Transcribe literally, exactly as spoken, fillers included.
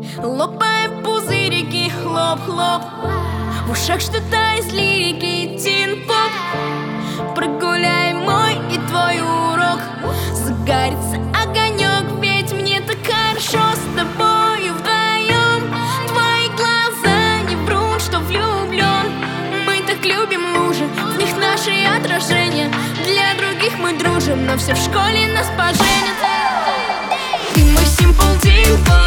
Лопаем пузырики, хлоп-хлоп. В ушах что-то из лирики, тин-поп. Прогуляй мой и твой урок. Загорится огонек, ведь мне так хорошо с тобою вдвоем. Твои глаза не врут, что влюблен. Мы так любим лужи, в них наши отражения. Для других мы дружим, но все в школе нас поженят. Ты мой simple dimple.